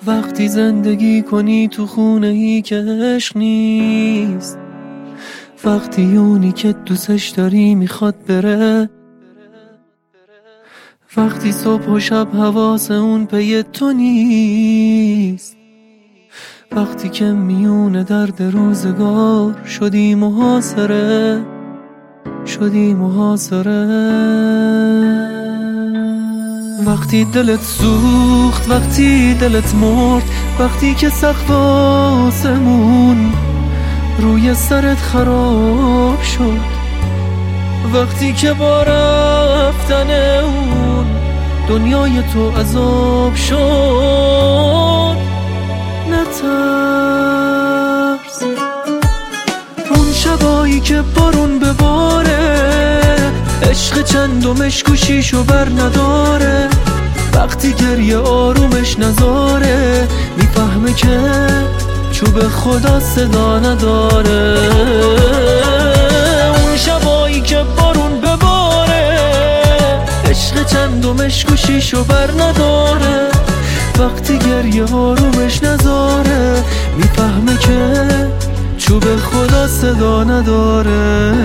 وقتی زندگی کنی تو خونه ای که عشق نیست، وقتی اونی که دوستش داری میخواد بره، وقتی صبح و شب حواس اون پی تو نیست، وقتی که میونه درد روزگار شدی محاصره، شدی محاصره. وقتی دلت سوخت، وقتی دلت مرد، وقتی که سقف آسمون روی سرت خراب شد، وقتی که با رفتن اون دنیای تو عذاب شد، نترس. اون شبایی که بارون بباره، عشق چندمش گوشیشو بر نداره، وقتی گریه آرومش نذاره، میفهمه که چوب خدا صدا نداره. اون شبایی که بارون بباره، عشق چندمش گوشیشو بر نداره، وقتی گریه آرومش نذاره، میفهمه که چوب خدا صدا نداره.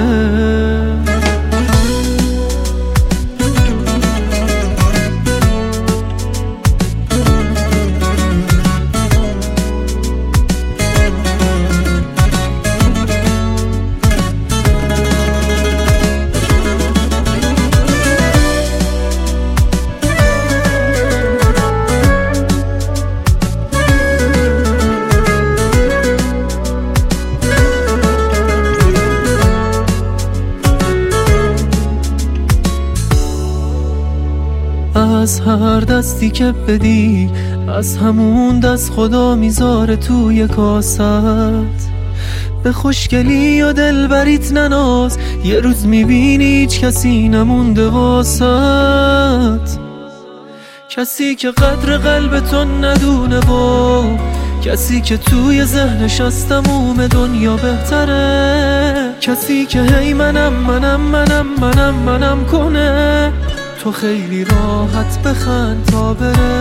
از هر دستی که بدی، از همون دست خدا میذاره توی کاست. به خوشگلی یا دلبریت نناز، یه روز میبینی هیچ کسی نمونده واسط، کسی که قدر قلبتو ندونه و کسی که توی ذهنش از تموم دنیا بهتره، کسی که هی منم کنه، تو خیلی راحت بخند تا بره.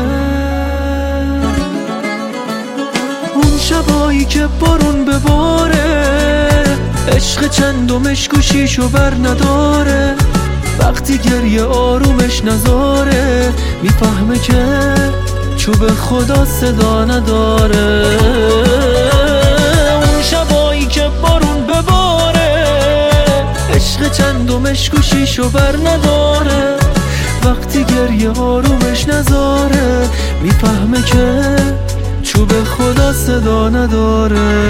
اون شبایی که بارون بباره، عشق چندمش گوشیشو بر نداره، وقتی گریه آرومش نذاره، میفهمه که چوب خدا صدا نداره. اون شبایی که بارون بباره، عشق چندمش گوشیشو بر نداره، وقتی گریه آرومش نذاره، میفهمه که چوب خدا صدا نداره.